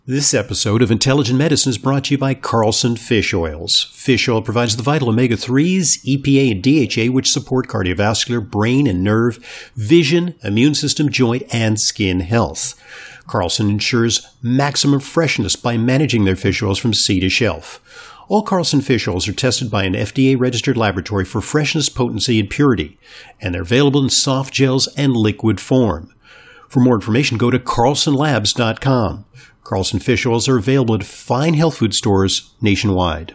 This episode of Intelligent Medicine is brought to you by Carlson Fish Oils. Fish oil provides the vital omega-3s, EPA, and DHA, which support cardiovascular, brain and nerve, vision, immune system, joint, and skin health. Carlson ensures maximum freshness by managing their fish oils from sea to shelf. All Carlson fish oils are tested by an FDA-registered laboratory for freshness, potency, and purity, and they're available in soft gels and liquid form. For more information, go to carlsonlabs.com. Carlson fish oils are available at fine health food stores nationwide.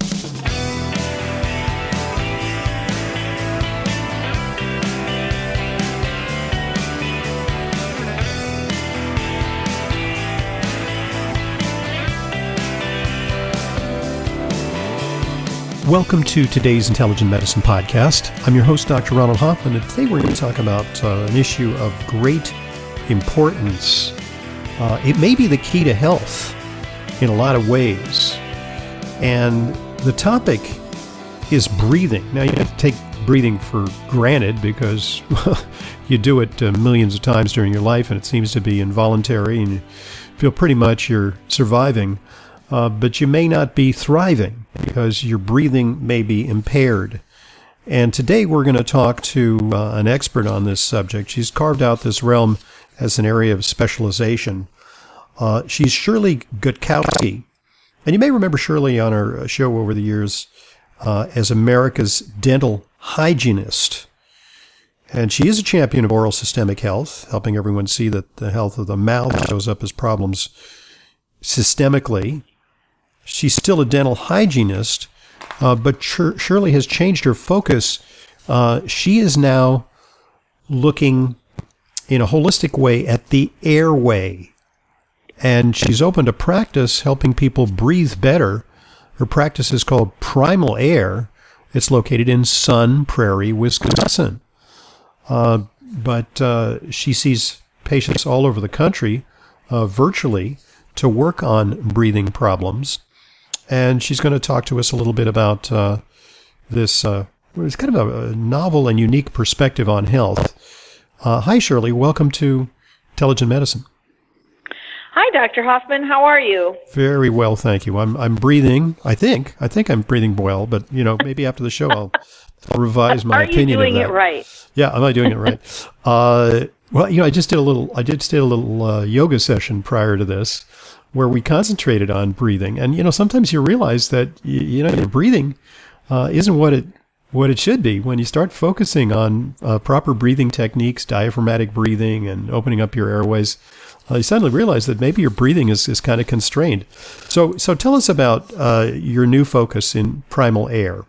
Welcome to today's Intelligent Medicine podcast. I'm your host, Dr. Ronald Hoffman, and today we're going to talk about an issue of great importance. It may be the key to health in a lot of ways. And the topic is breathing. Now, you have to take breathing for granted because you do it millions of times during your life, and it seems to be involuntary, and you feel pretty much you're surviving. But you may not be thriving because your breathing may be impaired. And today we're going to talk to an expert on this subject. She's carved out this realm as an area of specialization. She's Shirley Gutkowski. And you may remember Shirley on our show over the years as America's dental hygienist. And she is a champion of oral systemic health, helping everyone see that the health of the mouth shows up as problems systemically. She's still a dental hygienist, but Shirley has changed her focus. She is now looking in a holistic way at the airway. And she's opened a practice helping people breathe better. Her practice is called Primal Air. It's located in Sun Prairie, Wisconsin. But she sees patients all over the country virtually to work on breathing problems. And she's going to talk to us a little bit about this. It's kind of a novel and unique perspective on health. Hi, Shirley. Welcome to Intelligent Medicine. Hi, Dr. Hoffman. How are you? Very well, thank you. I'm breathing. I think I'm breathing well, but maybe after the show I'll revise my opinion of that. Are you doing it right? Yeah, am I doing it right? Well, I did a little yoga session prior to this, where we concentrated on breathing, and sometimes you realize that your breathing isn't what it should be. When you start focusing on proper breathing techniques, diaphragmatic breathing, and opening up your airways, you suddenly realize that maybe your breathing is kind of constrained. So tell us about your new focus in Primal Air.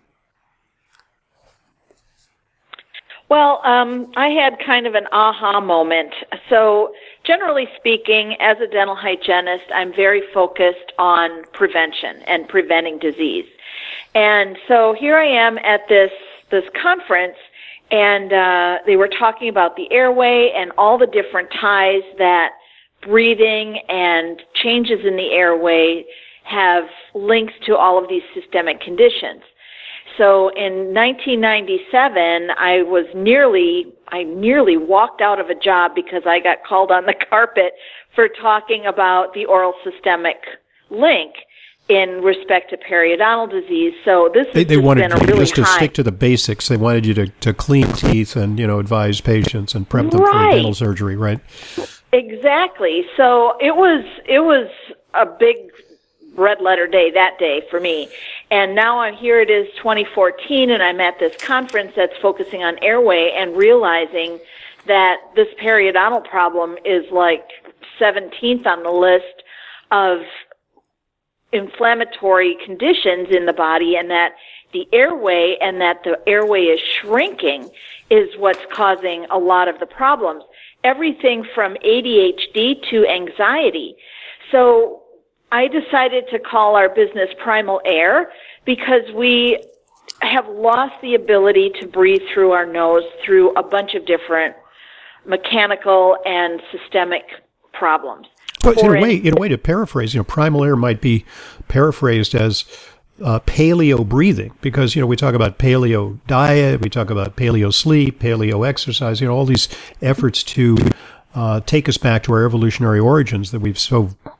Well, I had kind of an aha moment. So generally speaking, as a dental hygienist, I'm very focused on prevention and preventing disease. And so here I am at this conference, and they were talking about the airway and all the different ties that breathing and changes in the airway have links to all of these systemic conditions. So in 1997, I nearly walked out of a job because I got called on the carpet for talking about the oral systemic link in respect to periodontal disease. So this has they wanted been a really just to stick to the basics. They wanted you to clean teeth and advise patients and prep them for dental surgery, right? Exactly. So it was a big red letter day that day for me. And now here it is 2014, and I'm at this conference that's focusing on airway and realizing that this periodontal problem is like 17th on the list of inflammatory conditions in the body, and that the airway is shrinking is what's causing a lot of the problems. Everything from ADHD to anxiety. So I decided to call our business Primal Air because we have lost the ability to breathe through our nose through a bunch of different mechanical and systemic problems. But in a way to paraphrase, Primal Air might be paraphrased as paleo breathing, because we talk about paleo diet, we talk about paleo sleep, paleo exercise, all these efforts to take us back to our evolutionary origins that we've so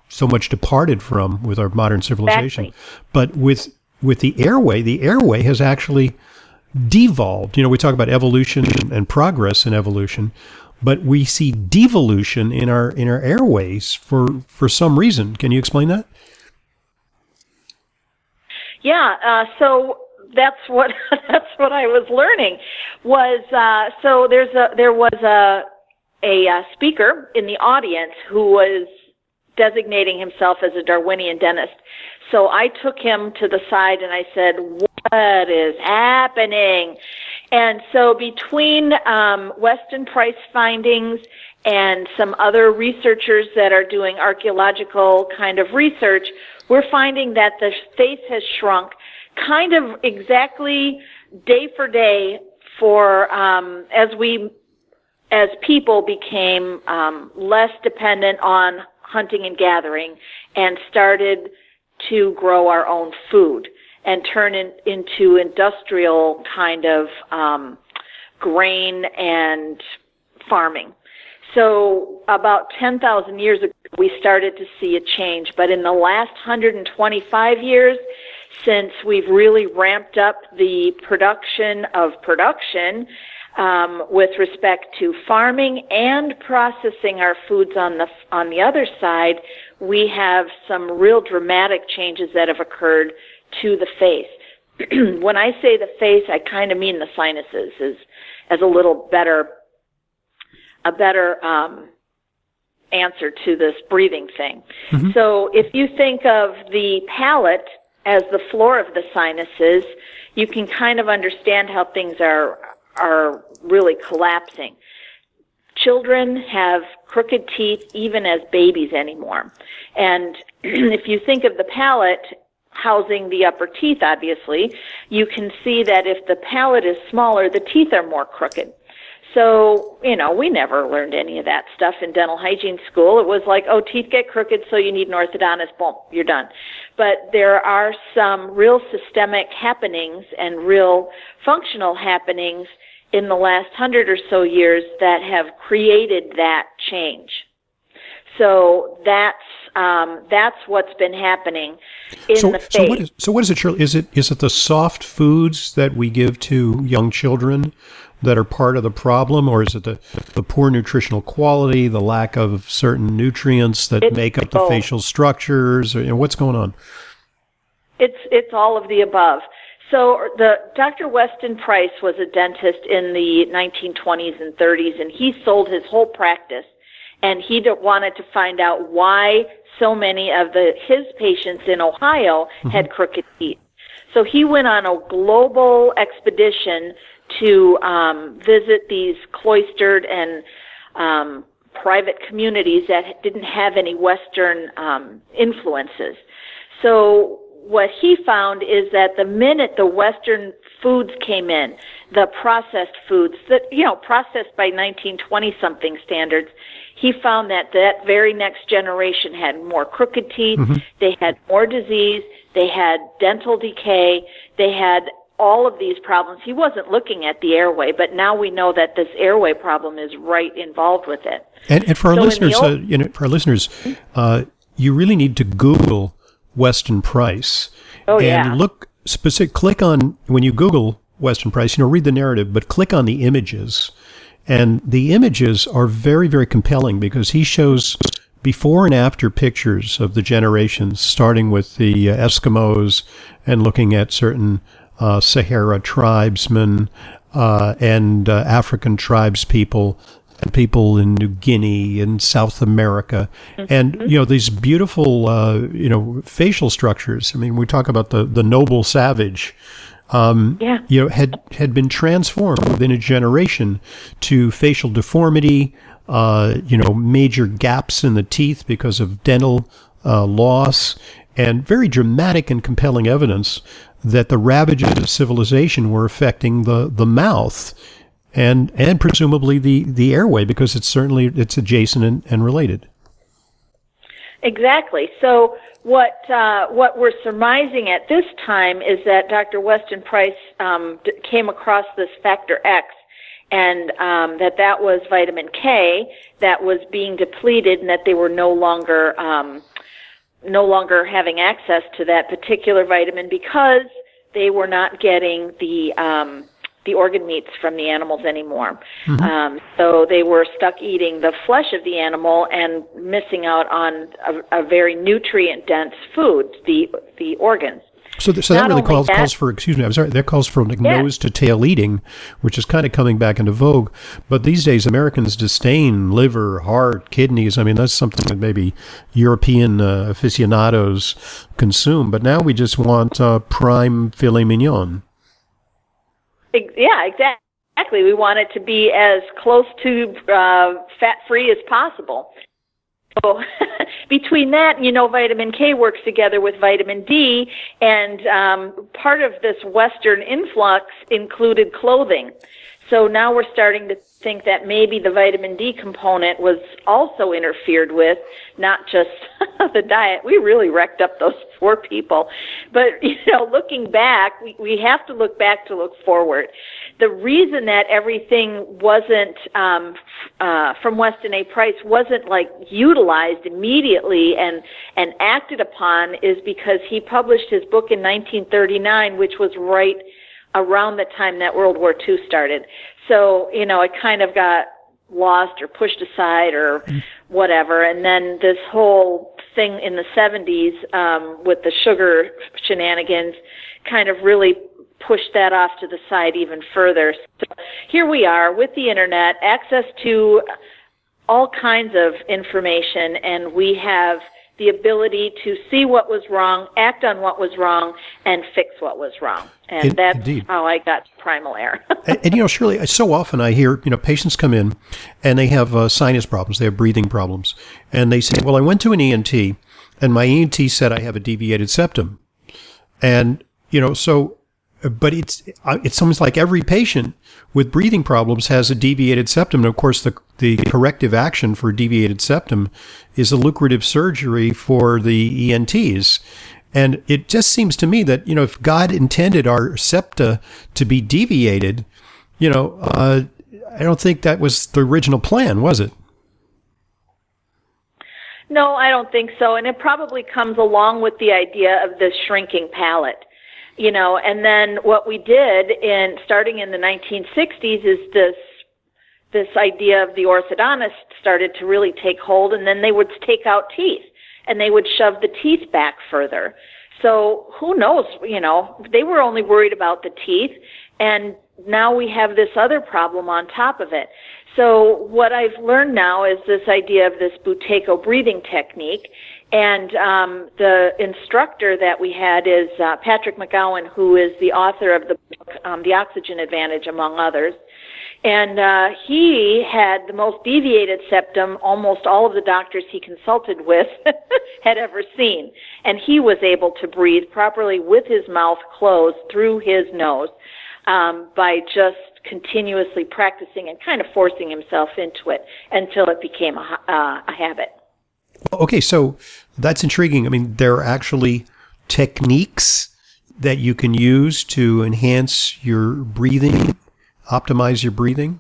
so much departed from with our modern civilization. Exactly. But with the airway has actually devolved. We talk about evolution and progress in evolution, but we see devolution in our airways for some reason. Can you explain that? Yeah. So that's what I was learning was so there was a speaker in the audience who was designating himself as a Darwinian dentist. So I took him to the side and I said, "What is happening?" And so between Weston Price findings and some other researchers that are doing archaeological kind of research, we're finding that the face has shrunk kind of exactly day for day for as people became less dependent on hunting and gathering and started to grow our own food and turn into industrial kind of grain and farming. So about 10,000 years ago, we started to see a change. But in the last 125 years, since we've really ramped up the production with respect to farming and processing our foods on the other side, we have some real dramatic changes that have occurred to the face. When I say the face, I kind of mean the sinuses as a little better answer to this breathing thing. Mm-hmm. So if you think of the palate as the floor of the sinuses, you can kind of understand how things are really collapsing. Children have crooked teeth even as babies anymore. And if you think of the palate housing the upper teeth, obviously, you can see that if the palate is smaller, the teeth are more crooked. So, we never learned any of that stuff in dental hygiene school. It was like, oh, teeth get crooked, so you need an orthodontist. Boom, you're done. But there are some real systemic happenings and real functional happenings in the last 100 or so years that have created that change. So that's what's been happening in the face. So what is it, Shirley? Is it the soft foods that we give to young children that are part of the problem, or is it the poor nutritional quality, the lack of certain nutrients that make up the facial structures, or what's going on? It's all of the above. So Dr. Weston Price was a dentist in the 1920s and 30s, and he sold his whole practice, and he wanted to find out why so many of his patients in Ohio had crooked teeth. So he went on a global expedition to visit these cloistered and private communities that didn't have any Western influences. So what he found is that the minute the Western foods came in, the processed foods that, processed by 1920-something standards, he found that very next generation had more crooked teeth, they had more disease, they had dental decay, they had all of these problems. He wasn't looking at the airway, but now we know that this airway problem is right involved with it. And for our listeners, you really need to Google Weston Price. Oh, and click on, when you Google Weston Price, read the narrative, but click on the images. And the images are very, very compelling because he shows before and after pictures of the generations, starting with the Eskimos and looking at certain Sahara tribesmen and African tribes people and people in New Guinea and South America, and these beautiful facial structures. I mean, we talk about the noble savage. Had been transformed within a generation to facial deformity, major gaps in the teeth because of dental loss, and very dramatic and compelling evidence that the ravages of civilization were affecting the mouth and presumably the airway, because it's adjacent and related. Exactly. So what we're surmising at this time is that Dr. Weston Price came across this factor X, and that was vitamin K that was being depleted, and that they were no longer no longer having access to that particular vitamin because they were not getting the organ meats from the animals anymore. Mm-hmm. So they were stuck eating the flesh of the animal and missing out on a very nutrient-dense food, the organs. So that really calls for, excuse me, I'm sorry, that calls for nose to tail eating, which is kind of coming back into vogue. But these days, Americans disdain liver, heart, kidneys. I mean, that's something that maybe European aficionados consume. But now we just want prime filet mignon. Yeah, exactly. We want it to be as close to fat-free as possible. So between that, vitamin K works together with vitamin D, and part of this Western influx included clothing. So now we're starting to think that maybe the vitamin D component was also interfered with, not just the diet. We really wrecked up those poor people. But, looking back, we have to look back to look forward. The reason that everything wasn't, from Weston A. Price, wasn't utilized immediately and acted upon is because he published his book in 1939, which was right around the time that World War II started. So, it kind of got lost or pushed aside or whatever. And then this whole thing in the 70s with the sugar shenanigans kind of really pushed that off to the side even further. So here we are with the internet, access to all kinds of information, and we have the ability to see what was wrong, act on what was wrong, and fix what was wrong. And that's indeed how I got to Primal Air. and Shirley, so often I hear, patients come in and they have sinus problems, they have breathing problems, and they say, well, I went to an ENT, and my ENT said I have a deviated septum. And, but it's almost like every patient with breathing problems has a deviated septum. And of course, the corrective action for deviated septum is a lucrative surgery for the ENTs. And it just seems to me that, if God intended our septa to be deviated, I don't think that was the original plan, was it? No, I don't think so. And it probably comes along with the idea of the shrinking palate. And then what we did starting in the 1960s is this idea of the orthodontist started to really take hold, and then they would take out teeth and they would shove the teeth back further. So who knows, they were only worried about the teeth, and now we have this other problem on top of it. So what I've learned now is this idea of this Buteyko breathing technique. And the instructor that we had is Patrick McGowan, who is the author of the book, The Oxygen Advantage, among others. And he had the most deviated septum almost all of the doctors he consulted with had ever seen. And he was able to breathe properly with his mouth closed through his nose by just continuously practicing and kind of forcing himself into it until it became a habit. Okay, so that's intriguing. I mean, there are actually techniques that you can use to enhance your breathing, optimize your breathing?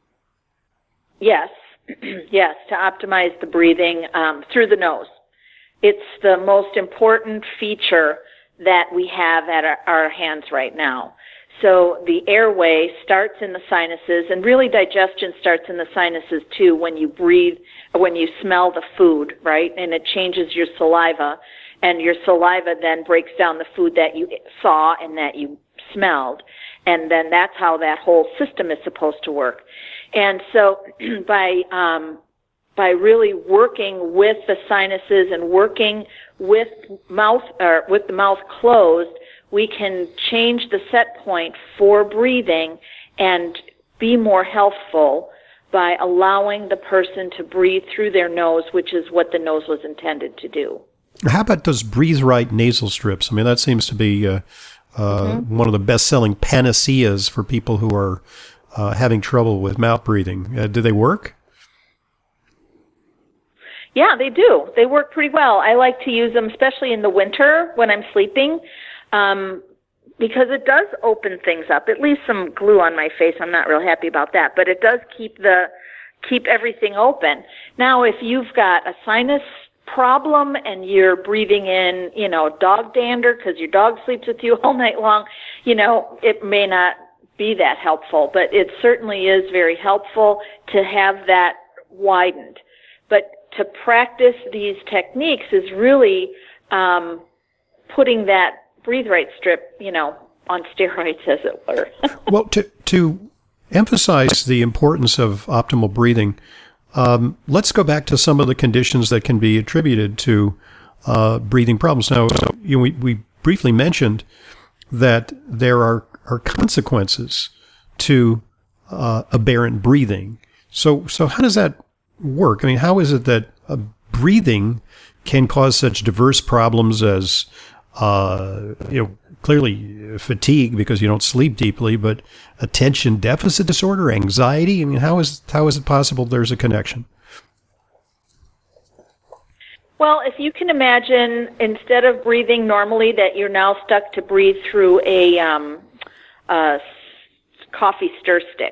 Yes. Yes, to optimize the breathing through the nose. It's the most important feature that we have at our hands right now. So the airway starts in the sinuses, and really digestion starts in the sinuses too when you breathe, when you smell the food, right? And it changes your saliva, and your saliva then breaks down the food that you saw and that you smelled. And then that's how that whole system is supposed to work. And so by really working with the sinuses and working with the mouth closed, we can change the set point for breathing and be more healthful by allowing the person to breathe through their nose, which is what the nose was intended to do. How about those Breathe Right nasal strips? I mean, that seems to be one of the best-selling panaceas for people who are having trouble with mouth breathing. Do they work? Yeah, they do. They work pretty well. I like to use them, especially in the winter when I'm sleeping, because it does open things up. It leaves some glue on my face. I'm not real happy about that, but it does keep everything open. Now, if you've got a sinus problem and you're breathing in, dog dander because your dog sleeps with you all night long, it may not be that helpful, but it certainly is very helpful to have that widened. But to practice these techniques is really putting that Breathe Right strip, on steroids, as it were. Well, to emphasize the importance of optimal breathing, let's go back to some of the conditions that can be attributed to breathing problems. Now, we briefly mentioned that there are consequences to aberrant breathing. So how does that work? I mean, how is it that breathing can cause such diverse problems as, clearly fatigue because you don't sleep deeply, but attention deficit disorder, anxiety? I mean, how is it possible there's a connection? Well, if you can imagine, instead of breathing normally, that you're now stuck to breathe through a coffee stir stick,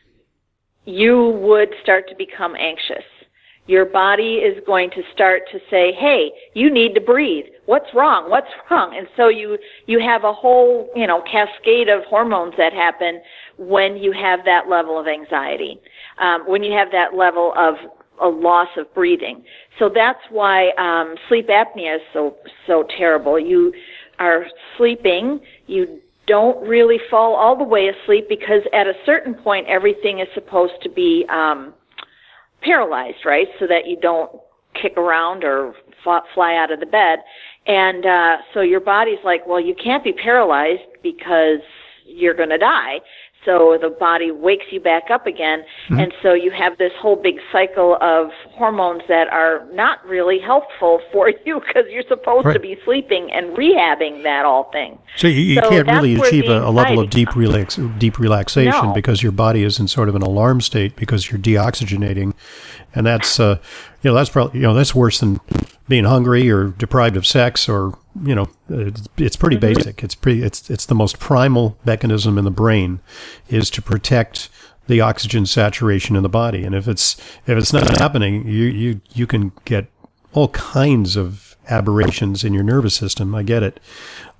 you would start to become anxious. Your body is going to start to say, hey, you need to breathe. What's wrong? What's wrong? And so you have a whole, cascade of hormones that happen when you have that level of anxiety, when you have that level of a loss of breathing. So that's why sleep apnea is so terrible. You are sleeping, you don't really fall all the way asleep because at a certain point everything is supposed to be paralyzed, right? So that you don't kick around or fly out of the bed. And so your body's like, well, you can't be paralyzed because you're going to die. So the body wakes you back up again. Mm-hmm. And so you have this whole big cycle of hormones that are not really helpful for you because you're supposed to be sleeping and rehabbing that all thing. So you can't really achieve a level of deep relaxation because your body is in sort of an alarm state because you're deoxygenating. And that's, that's probably, that's worse than being hungry or deprived of sex or, it's pretty basic. It's the most primal mechanism in the brain is to protect the oxygen saturation in the body. And if it's not happening, you can get all kinds of aberrations in your nervous system. I get it.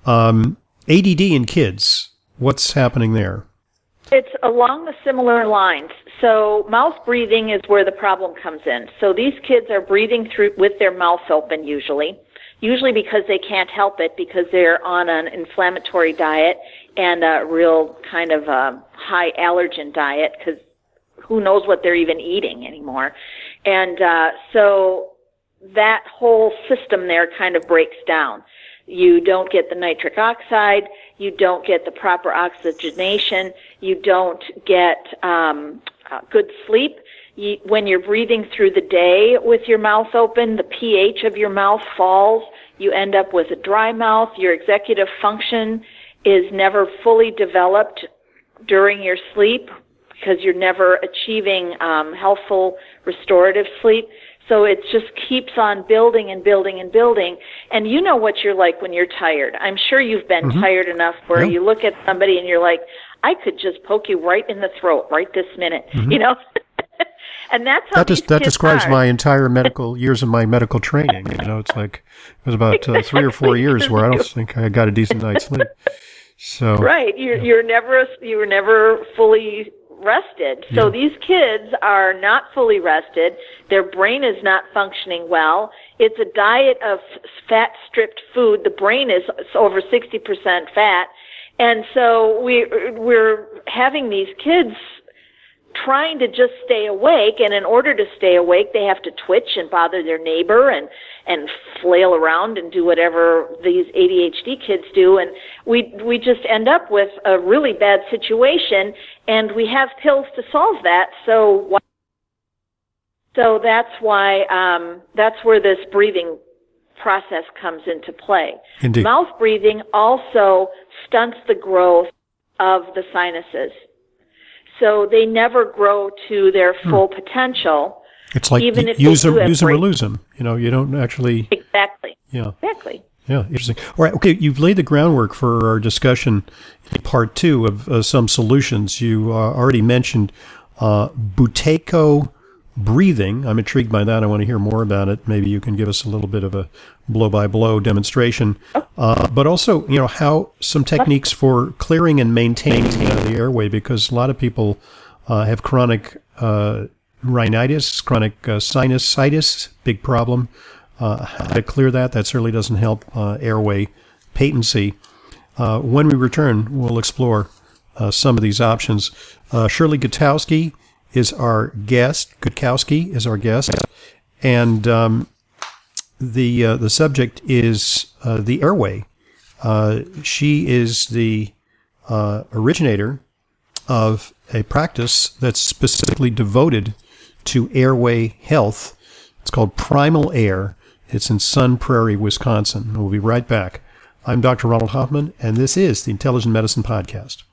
ADD in kids, what's happening there? It's along the similar lines. So mouth breathing is where the problem comes in. So these kids are breathing through with their mouth open usually because they can't help it because they're on an inflammatory diet and a real kind of a high allergen diet because who knows what they're even eating anymore. And so that whole system there kind of breaks down. You don't get the nitric oxide, you don't get the proper oxygenation, you don't get good sleep. When you're breathing through the day with your mouth open, the pH of your mouth falls. You end up with a dry mouth. Your executive function is never fully developed during your sleep because you're never achieving healthful restorative sleep. So it just keeps on building and building and building. And you know what you're like when you're tired. I'm sure you've been tired enough where you look at somebody and you're like, I could just poke you right in the throat right this minute, And that's how that describes my entire medical years of my medical training. It's like it was about 3 or 4 years where I don't think I got a decent night's sleep. So right, you were never fully rested. So these kids are not fully rested. Their brain is not functioning well. It's a diet of fat-stripped food. The brain is over 60% fat. And so we're having these kids trying to just stay awake, and in order to stay awake, they have to twitch and bother their neighbor and flail around and do whatever these ADHD kids do, and we just end up with a really bad situation, and we have pills to solve that. So that's why that's where this breathing process comes into play. Indeed. Mouth breathing also stunts the growth of the sinuses. So they never grow to their full potential. It's like even if use them or lose them. You don't actually... Exactly. Yeah. Exactly. Yeah, interesting. All right, okay, you've laid the groundwork for our discussion in part 2 of some solutions. You already mentioned buteyko breathing. I'm intrigued by that. I want to hear more about it. Maybe you can give us a little bit of a blow-by-blow demonstration. But also, how some techniques for clearing and maintaining the airway, because a lot of people have chronic rhinitis, chronic sinusitis, big problem. How to clear that certainly doesn't help airway patency. When we return, we'll explore some of these options. Shirley Gutkowski is our guest. And the subject is the airway. She is the originator of a practice that's specifically devoted to airway health. It's called Primal Air. It's in Sun Prairie, Wisconsin. We'll be right back. I'm Dr. Ronald Hoffman, and this is the Intelligent Medicine Podcast.